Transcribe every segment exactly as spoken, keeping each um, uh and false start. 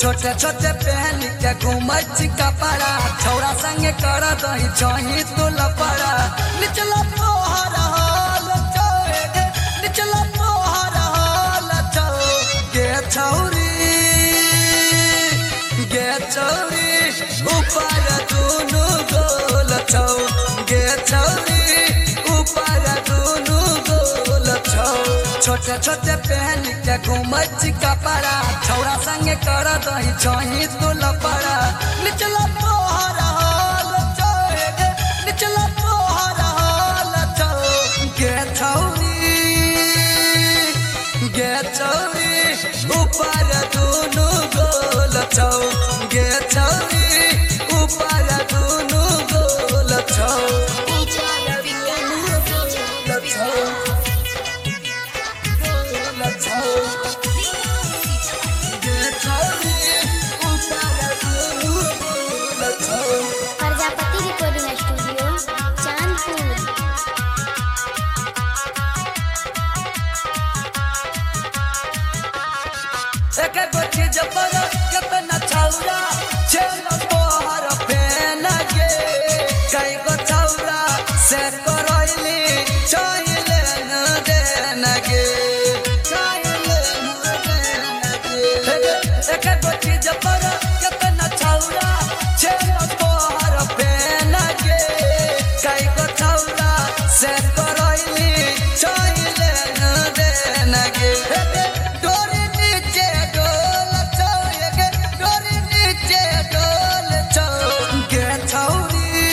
छोटे छोटे पहन के घूमच कपड़ा छौड़ा संगे कर दही छही तू लपड़ा निचला तोहर हाल चौगे निचला तोहर हाल चौ गे छौरी गे छौरी ऊपर दुनु गोल छौ गे छौरी ऊपर दुनु गोल छौ छोटे छोटे पहन के घूमच कपड़ा छौड़ा संगे कर दही छही तू लपड़ा निचला तोहर हाल चौगे निचला तोहर हाल चौ गे छौरी गे छौरी ऊपर दुनु गोल छौ गे छौरी ऊपर दुनु गोल छौ प्रजापति रिकॉर्डिंग स्टूडियो चांदपुर। एक गोठी जबर कितना छौरा छेल तोहर फेन गे कई गो छौरा से करैली चाहिले न देन गे चाहिले न देन गे एक गोठी जबर कितना छौरा छेल तोहर फेन गे कई गो छौरा से करैली चाहिले न देन गे डोरी नीचे डोल छौ गे डोरी नीचे डोल छौ गे छौरी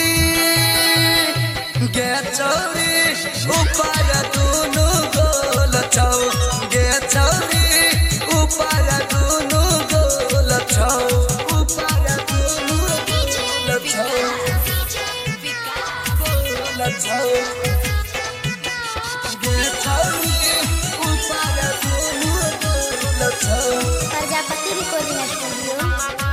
गे छौरी ऊपर दुनु गोल छौ गे छौरी ऊपर दुनु गोल छौ ऊपर दुनु गोल छौ गोल छौ गे छौरी ऊपर दुनु गोल छौ प्रजापति रिकॉर्डिंग स्टूडियो